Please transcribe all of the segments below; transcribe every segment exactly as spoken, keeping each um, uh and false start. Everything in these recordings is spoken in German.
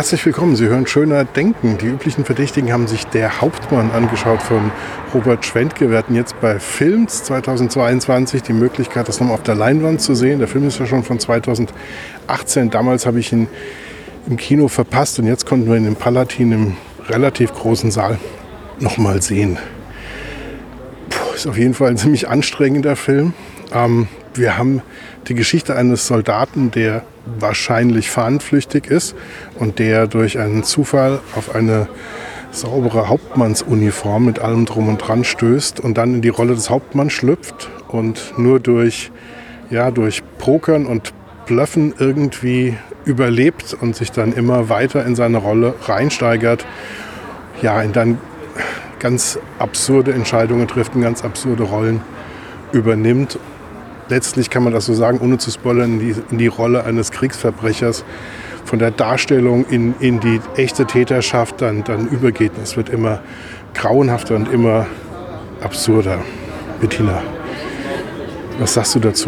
Herzlich willkommen, Sie hören Schöner Denken. Die üblichen Verdächtigen haben sich Der Hauptmann angeschaut von Robert Schwentke. Wir hatten jetzt bei Films zweitausendzweiundzwanzig die Möglichkeit, das nochmal auf der Leinwand zu sehen. Der Film ist ja schon von zweitausendachtzehn. Damals habe ich ihn im Kino verpasst und jetzt konnten wir ihn im Palatin im relativ großen Saal nochmal sehen. Puh, ist auf jeden Fall ein ziemlich anstrengender Film. Ähm, wir haben die Geschichte eines Soldaten, der wahrscheinlich fahnenflüchtig ist und der durch einen Zufall auf eine saubere Hauptmannsuniform mit allem Drum und Dran stößt und dann in die Rolle des Hauptmanns schlüpft und nur durch, ja, durch Pokern und Bluffen irgendwie überlebt und sich dann immer weiter in seine Rolle reinsteigert, ja, in dann ganz absurde Entscheidungen trifft und ganz absurde Rollen übernimmt. Letztlich kann man das so sagen, ohne zu spoilern, in die, in die Rolle eines Kriegsverbrechers von der Darstellung in, in die echte Täterschaft dann, dann übergeht. Es wird immer grauenhafter und immer absurder. Bettina, was sagst du dazu?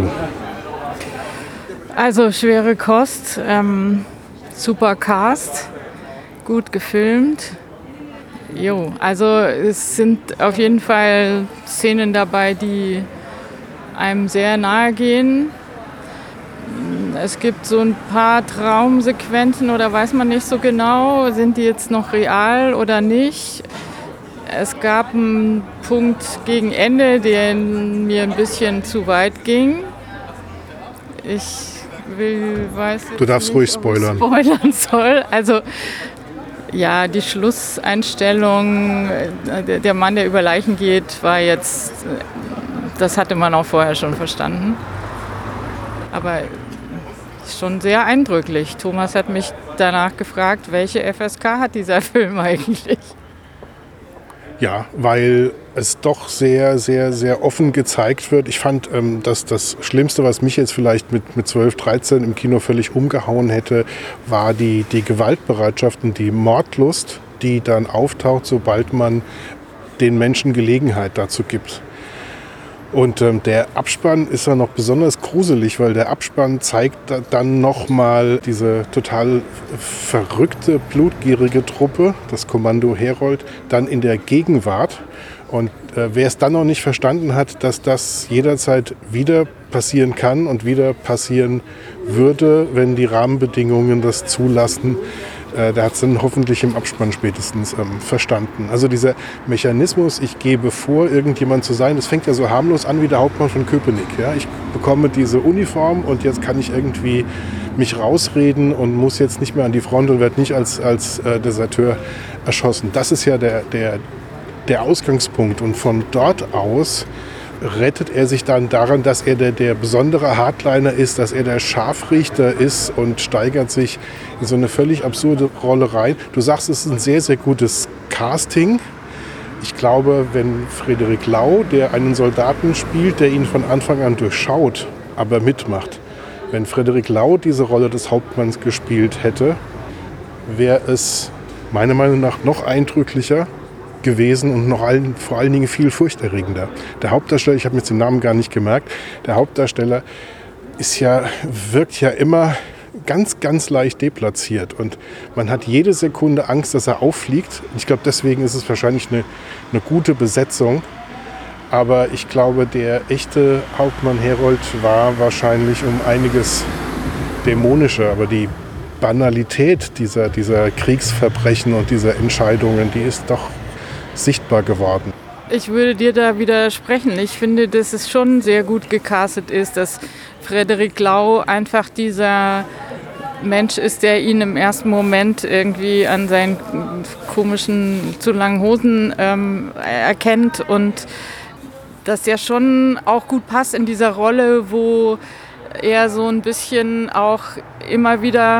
Also schwere Kost, ähm, super Cast, gut gefilmt. Jo, also es sind auf jeden Fall Szenen dabei, die einem sehr nahe gehen. Es gibt so ein paar Traumsequenzen oder weiß man nicht so genau, sind die jetzt noch real oder nicht. Es gab einen Punkt gegen Ende, der mir ein bisschen zu weit ging. Ich will, weiß jetzt Du darfst nicht, ruhig spoilern. Ob ich spoilern soll. Also ja, die Schlusseinstellung, der Mann, der über Leichen geht, war jetzt, das hatte man auch vorher schon verstanden. Aber schon sehr eindrücklich. Thomas hat mich danach gefragt, welche F S K hat dieser Film eigentlich? Ja, weil es doch sehr, sehr, sehr offen gezeigt wird. Ich fand, ähm, dass das Schlimmste, was mich jetzt vielleicht mit, mit zwölf, dreizehn im Kino völlig umgehauen hätte, war die, die Gewaltbereitschaft und die Mordlust, die dann auftaucht, sobald man den Menschen Gelegenheit dazu gibt. Und ähm, der Abspann ist ja noch besonders gruselig, weil der Abspann zeigt da, dann nochmal diese total verrückte, blutgierige Truppe, das Kommando Herold, dann in der Gegenwart. Und äh, wer es dann noch nicht verstanden hat, dass das jederzeit wieder passieren kann und wieder passieren würde, wenn die Rahmenbedingungen das zulassen, äh, der hat es dann hoffentlich im Abspann spätestens ähm, verstanden. Also dieser Mechanismus, ich gebe vor, irgendjemand zu sein, das fängt ja so harmlos an wie der Hauptmann von Köpenick. Ja? Ich bekomme diese Uniform und jetzt kann ich irgendwie mich rausreden und muss jetzt nicht mehr an die Front und werde nicht als, als äh, Deserteur erschossen. Das ist ja der, der der Ausgangspunkt und von dort aus rettet er sich dann daran, dass er der, der besondere Hardliner ist, dass er der Scharfrichter ist und steigert sich in so eine völlig absurde Rolle rein. Du sagst, es ist ein sehr, sehr gutes Casting. Ich glaube, wenn Frederic Lau, der einen Soldaten spielt, der ihn von Anfang an durchschaut, aber mitmacht, wenn Frederic Lau diese Rolle des Hauptmanns gespielt hätte, wäre es meiner Meinung nach noch eindrücklicher gewesen und noch allen, vor allen Dingen viel furchterregender. Der Hauptdarsteller, ich habe mir jetzt den Namen gar nicht gemerkt, der Hauptdarsteller ist ja, wirkt ja immer ganz, ganz leicht deplatziert und man hat jede Sekunde Angst, dass er auffliegt. Ich glaube, deswegen ist es wahrscheinlich eine, eine gute Besetzung. Aber ich glaube, der echte Hauptmann Herold war wahrscheinlich um einiges dämonischer, aber die Banalität dieser, dieser Kriegsverbrechen und dieser Entscheidungen, die ist doch sichtbar geworden. Ich würde dir da widersprechen. Ich finde, dass es schon sehr gut gecastet ist, dass Frederic Lau einfach dieser Mensch ist, der ihn im ersten Moment irgendwie an seinen komischen, zu langen Hosen ähm, erkennt und dass der schon auch gut passt in dieser Rolle, wo er so ein bisschen auch immer wieder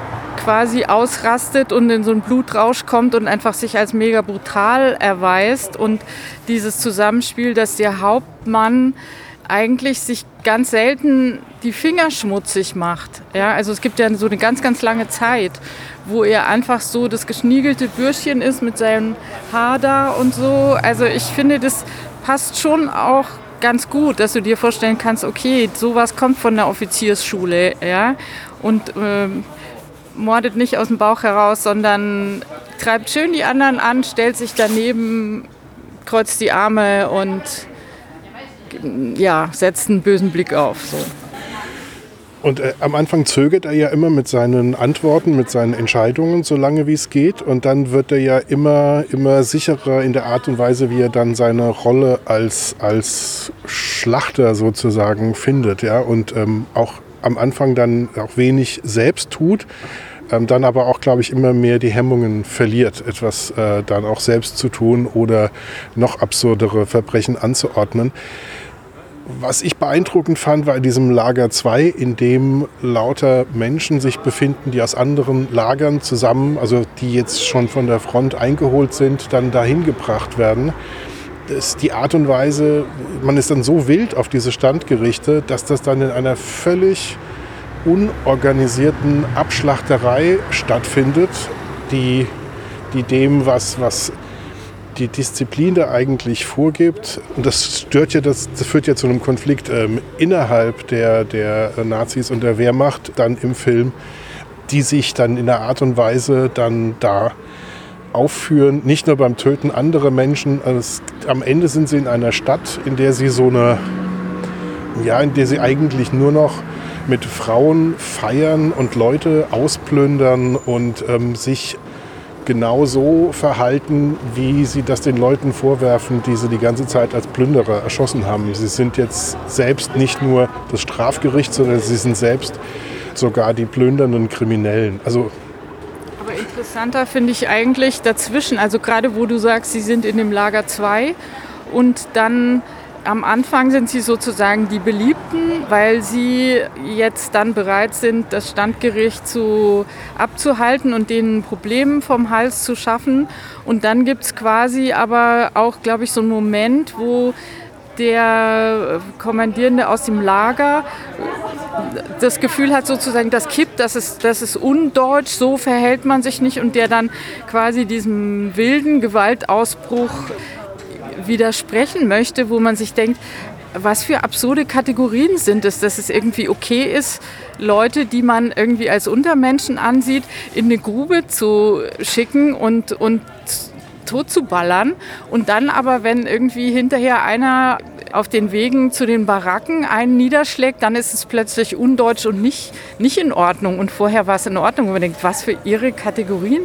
quasi ausrastet und in so einen Blutrausch kommt und einfach sich als mega brutal erweist. Und dieses Zusammenspiel, dass der Hauptmann eigentlich sich ganz selten die Finger schmutzig macht. Ja, also es gibt ja so eine ganz, ganz lange Zeit, wo er einfach so das geschniegelte Bürschchen ist mit seinem Haar da und so. Also ich finde, das passt schon auch ganz gut, dass du dir vorstellen kannst, okay, sowas kommt von der Offiziersschule, ja, und ähm, mordet nicht aus dem Bauch heraus, sondern treibt schön die anderen an, stellt sich daneben, kreuzt die Arme und ja, setzt einen bösen Blick auf. So. Und äh, am Anfang zögert er ja immer mit seinen Antworten, mit seinen Entscheidungen, so lange wie es geht. Und dann wird er ja immer, immer sicherer in der Art und Weise, wie er dann seine Rolle als, als Schlachter sozusagen findet. Ja? Und ähm, auch am Anfang dann auch wenig selbst tut, ähm, dann aber auch, glaube ich, immer mehr die Hemmungen verliert, etwas äh, dann auch selbst zu tun oder noch absurdere Verbrechen anzuordnen. Was ich beeindruckend fand, war in diesem Lager zwei, in dem lauter Menschen sich befinden, die aus anderen Lagern zusammen, also die jetzt schon von der Front eingeholt sind, dann dahin gebracht werden. Das, die Art und Weise, man ist dann so wild auf diese Standgerichte, dass das dann in einer völlig unorganisierten Abschlachterei stattfindet, die, die dem, was, was die Disziplin da eigentlich vorgibt. Und das stört ja, das, das führt ja zu einem Konflikt ähm, innerhalb der, der Nazis und der Wehrmacht dann im Film, die sich dann in der Art und Weise dann da aufführen, nicht nur beim Töten anderer Menschen. Also es, am Ende sind sie in einer Stadt, in der sie so eine, ja, in der sie eigentlich nur noch mit Frauen feiern und Leute ausplündern und ähm, sich genau so verhalten, wie sie das den Leuten vorwerfen, die sie die ganze Zeit als Plünderer erschossen haben. Sie sind jetzt selbst nicht nur das Strafgericht, sondern sie sind selbst sogar die plündernden Kriminellen. Also Aber interessanter finde ich eigentlich dazwischen, also gerade wo du sagst, sie sind in dem Lager zwei und dann am Anfang sind sie sozusagen die Beliebten, weil sie jetzt dann bereit sind, das Standgericht zu, abzuhalten und denen Probleme vom Hals zu schaffen. Und dann gibt es quasi aber auch, glaube ich, so einen Moment, wo der Kommandierende aus dem Lager das Gefühl hat, sozusagen, das kippt, das ist, das ist undeutsch, so verhält man sich nicht. Und der dann quasi diesem wilden Gewaltausbruch widersprechen möchte, wo man sich denkt, was für absurde Kategorien sind es, dass es irgendwie okay ist, Leute, die man irgendwie als Untermenschen ansieht, in eine Grube zu schicken und, und tot zu ballern. Und dann aber, wenn irgendwie hinterher einer auf den Wegen zu den Baracken einen niederschlägt, dann ist es plötzlich undeutsch und nicht, nicht in Ordnung. Und vorher war es in Ordnung. Und man denkt, was für irre Kategorien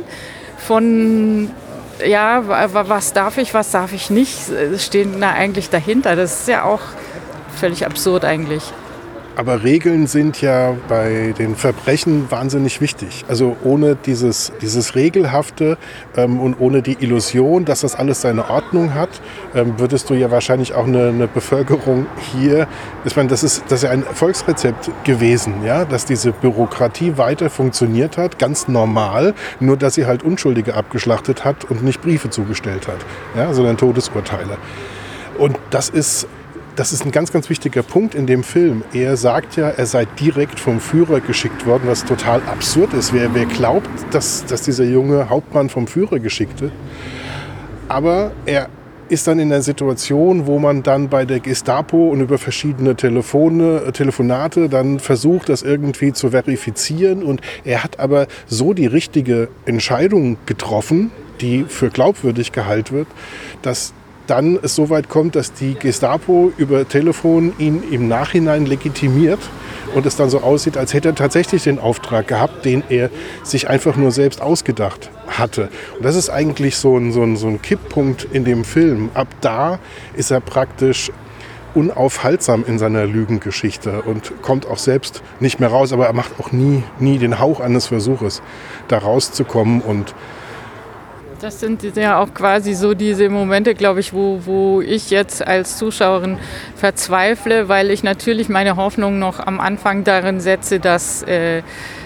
von ja, was darf ich, was darf ich nicht, stehen da eigentlich dahinter. Das ist ja auch völlig absurd eigentlich. Aber Regeln sind ja bei den Verbrechen wahnsinnig wichtig. Also ohne dieses, dieses Regelhafte ähm, und ohne die Illusion, dass das alles seine Ordnung hat, ähm, würdest du ja wahrscheinlich auch eine, eine Bevölkerung hier, ich meine, das ist, das ist ja ein Erfolgsrezept gewesen, ja, dass diese Bürokratie weiter funktioniert hat, ganz normal, nur dass sie halt Unschuldige abgeschlachtet hat und nicht Briefe zugestellt hat, ja, sondern Todesurteile. Und das ist Das ist ein ganz, ganz wichtiger Punkt in dem Film. Er sagt ja, er sei direkt vom Führer geschickt worden, was total absurd ist. Wer, wer glaubt, dass, dass dieser junge Hauptmann vom Führer geschickt wird? Aber er ist dann in einer Situation, wo man dann bei der Gestapo und über verschiedene Telefone, Telefonate dann versucht, das irgendwie zu verifizieren. Und er hat aber so die richtige Entscheidung getroffen, die für glaubwürdig gehalten wird, dass dann es so weit kommt, dass die Gestapo über Telefon ihn im Nachhinein legitimiert und es dann so aussieht, als hätte er tatsächlich den Auftrag gehabt, den er sich einfach nur selbst ausgedacht hatte. Und das ist eigentlich so ein, so ein, so ein Kipppunkt in dem Film. Ab da ist er praktisch unaufhaltsam in seiner Lügengeschichte und kommt auch selbst nicht mehr raus, aber er macht auch nie, nie den Hauch eines Versuches, da rauszukommen. Und das sind ja auch quasi so diese Momente, glaube ich, wo, wo ich jetzt als Zuschauerin verzweifle, weil ich natürlich meine Hoffnung noch am Anfang darin setze, dass äh,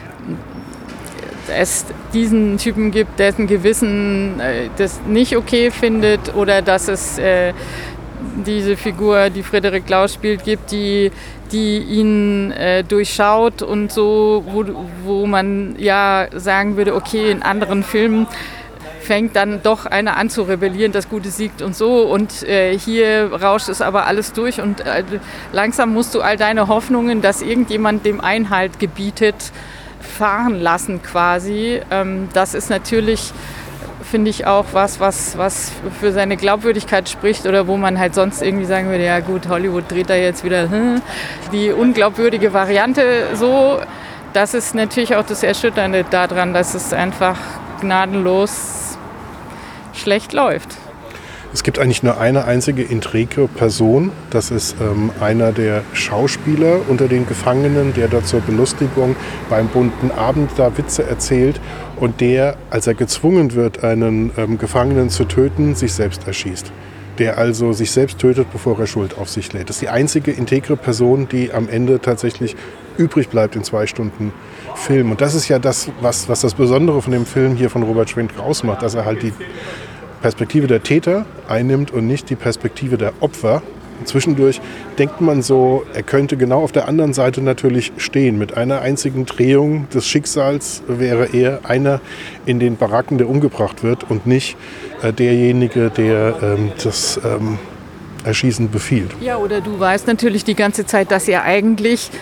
es diesen Typen gibt, dessen Gewissen äh, das nicht okay findet oder dass es äh, diese Figur, die Frédéric Lau spielt, gibt, die, die ihn äh, durchschaut und so, wo, wo man ja sagen würde, okay, in anderen Filmen fängt dann doch einer an zu rebellieren, das Gute siegt und so und äh, hier rauscht es aber alles durch und äh, langsam musst du all deine Hoffnungen, dass irgendjemand dem Einhalt gebietet, fahren lassen quasi. Ähm, das ist natürlich, finde ich, auch was, was, was für seine Glaubwürdigkeit spricht oder wo man halt sonst irgendwie sagen würde, ja gut, Hollywood dreht da jetzt wieder hm, die unglaubwürdige Variante so. Das ist natürlich auch das Erschütternde daran, dass es einfach gnadenlos schlecht läuft. Es gibt eigentlich nur eine einzige intrige Person. Das ist ähm, einer der Schauspieler unter den Gefangenen, der dort zur Belustigung beim bunten Abend da Witze erzählt und der, als er gezwungen wird, einen ähm, Gefangenen zu töten, sich selbst erschießt. Der also sich selbst tötet, bevor er Schuld auf sich lädt. Das ist die einzige integre Person, die am Ende tatsächlich übrig bleibt in zwei Stunden Film. Und das ist ja das, was, was das Besondere von dem Film hier von Robert Schwenk ausmacht, dass er halt die Perspektive der Täter einnimmt und nicht die Perspektive der Opfer. Zwischendurch denkt man so, er könnte genau auf der anderen Seite natürlich stehen. Mit einer einzigen Drehung des Schicksals wäre er einer in den Baracken, der umgebracht wird und nicht äh, derjenige, der ähm, das ähm, Erschießen befiehlt. Ja, oder du weißt natürlich die ganze Zeit, dass er eigentlich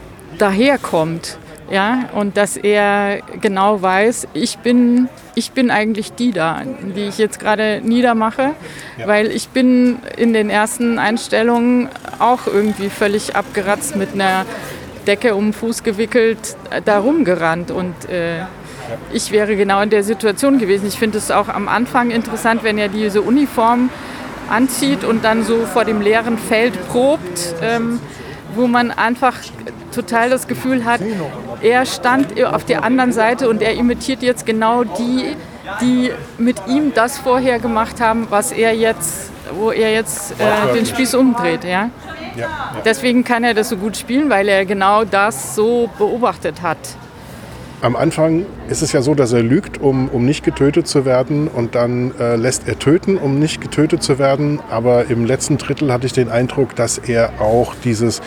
daherkommt. Ja, und dass er genau weiß, ich bin, ich bin eigentlich die da, die ich jetzt gerade niedermache, ja. Weil ich bin in den ersten Einstellungen auch irgendwie völlig abgeratzt mit einer Decke um den Fuß gewickelt, da rumgerannt und äh, ja. Ich wäre genau in der Situation gewesen. Ich finde es auch am Anfang interessant, wenn er diese Uniform anzieht und dann so vor dem leeren Feld probt, ähm, wo man einfach total das Gefühl hat, er stand auf der anderen Seite und er imitiert jetzt genau die, die mit ihm das vorher gemacht haben, was er jetzt, wo er jetzt äh, den Spieß umdreht. Ja? Ja, ja. Deswegen kann er das so gut spielen, weil er genau das so beobachtet hat. Am Anfang ist es ja so, dass er lügt, um, um nicht getötet zu werden und dann äh, lässt er töten, um nicht getötet zu werden. Aber im letzten Drittel hatte ich den Eindruck, dass er auch dieses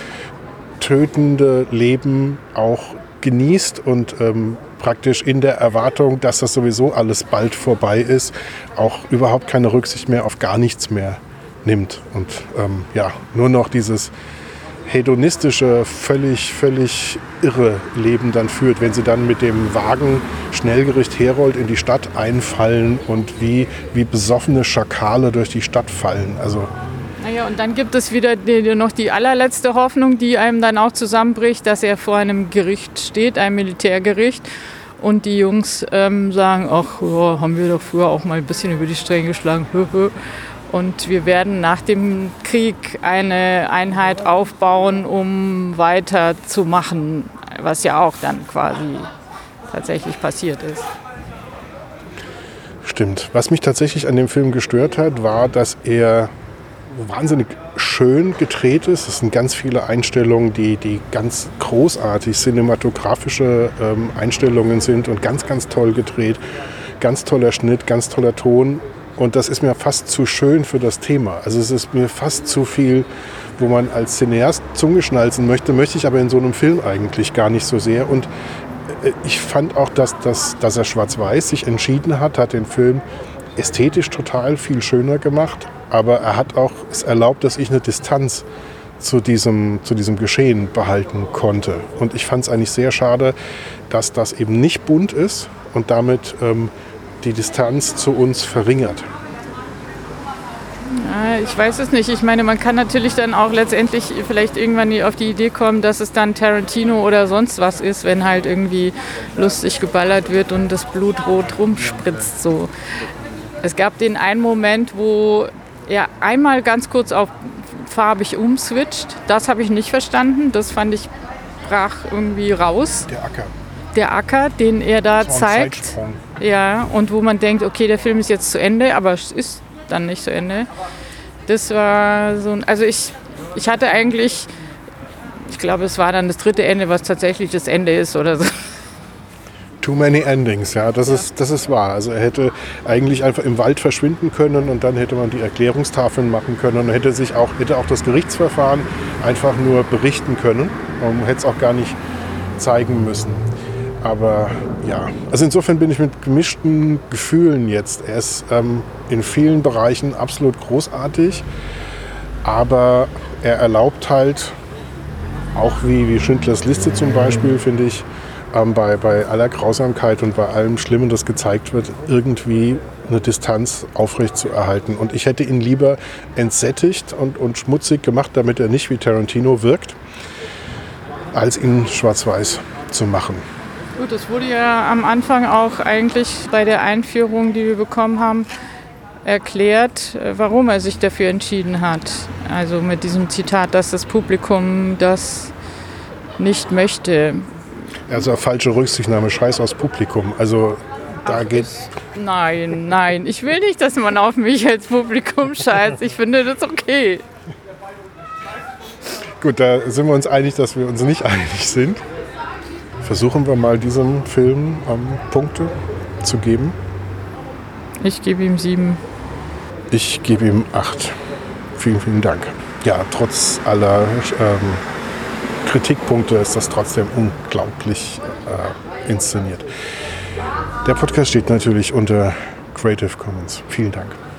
tötende Leben auch genießt und ähm, praktisch in der Erwartung, dass das sowieso alles bald vorbei ist, auch überhaupt keine Rücksicht mehr auf gar nichts mehr nimmt. Und ähm, ja, nur noch dieses hedonistische, völlig, völlig irre Leben dann führt, wenn sie dann mit dem Wagen Schnellgericht Herold in die Stadt einfallen und wie, wie besoffene Schakale durch die Stadt fallen. Also naja, und dann gibt es wieder die, noch die allerletzte Hoffnung, die einem dann auch zusammenbricht, dass er vor einem Gericht steht, einem Militärgericht. Und die Jungs ähm, sagen, ach, ja, haben wir doch früher auch mal ein bisschen über die Stränge geschlagen. Und wir werden nach dem Krieg eine Einheit aufbauen, um weiterzumachen, was ja auch dann quasi tatsächlich passiert ist. Stimmt. Was mich tatsächlich an dem Film gestört hat, war, dass er wahnsinnig schön gedreht ist. Es sind ganz viele Einstellungen, die, die ganz großartig cinematografische ähm, Einstellungen sind und ganz, ganz toll gedreht. Ganz toller Schnitt, ganz toller Ton. Und das ist mir fast zu schön für das Thema. Also es ist mir fast zu viel, wo man als Cineast Zunge schnalzen möchte, möchte ich aber in so einem Film eigentlich gar nicht so sehr. Und ich fand auch, dass, dass, dass er schwarz-weiß sich entschieden hat, hat den Film ästhetisch total viel schöner gemacht. Aber er hat auch es erlaubt, dass ich eine Distanz zu diesem, zu diesem Geschehen behalten konnte. Und ich fand es eigentlich sehr schade, dass das eben nicht bunt ist und damit ähm, die Distanz zu uns verringert. Ja, ich weiß es nicht. Ich meine, man kann natürlich dann auch letztendlich vielleicht irgendwann auf die Idee kommen, dass es dann Tarantino oder sonst was ist, wenn halt irgendwie lustig geballert wird und das Blut rot rumspritzt. So. Es gab den einen Moment, wo er einmal ganz kurz auf farbig umswitcht. Das habe ich nicht verstanden. Das fand ich brach irgendwie raus. Der Acker. Der Acker, den er da zeigt. Ja, und wo man denkt, okay, der Film ist jetzt zu Ende, aber es ist dann nicht zu Ende. Das war so ein, also ich, ich hatte eigentlich, ich glaube, es war dann das dritte Ende, was tatsächlich das Ende ist oder so. Too many endings, ja, das ist, das ist wahr. Also er hätte eigentlich einfach im Wald verschwinden können und dann hätte man die Erklärungstafeln machen können und hätte sich auch, hätte auch das Gerichtsverfahren einfach nur berichten können. Man hätte es auch gar nicht zeigen müssen. Aber ja, also insofern bin ich mit gemischten Gefühlen jetzt. Er ist ähm, in vielen Bereichen absolut großartig, aber er erlaubt halt, auch wie, wie Schindlers Liste zum Beispiel, finde ich, ähm, bei, bei aller Grausamkeit und bei allem Schlimmen, das gezeigt wird, irgendwie eine Distanz aufrecht zu erhalten. Und ich hätte ihn lieber entsättigt und, und schmutzig gemacht, damit er nicht wie Tarantino wirkt, als ihn schwarz-weiß zu machen. Gut, das wurde ja am Anfang auch eigentlich bei der Einführung, die wir bekommen haben, erklärt, warum er sich dafür entschieden hat. Also mit diesem Zitat, dass das Publikum das nicht möchte. Also falsche Rücksichtnahme, Scheiß aufs Publikum. Also da Ach, geht... Nein, nein, ich will nicht, dass man auf mich als Publikum scheißt. Ich finde das okay. Gut, da sind wir uns einig, dass wir uns nicht einig sind. Versuchen wir mal diesem Film ähm, Punkte zu geben. Ich gebe ihm sieben. Ich gebe ihm acht. Vielen, vielen Dank. Ja, trotz aller ähm, Kritikpunkte ist das trotzdem unglaublich äh, inszeniert. Der Podcast steht natürlich unter Creative Commons. Vielen Dank.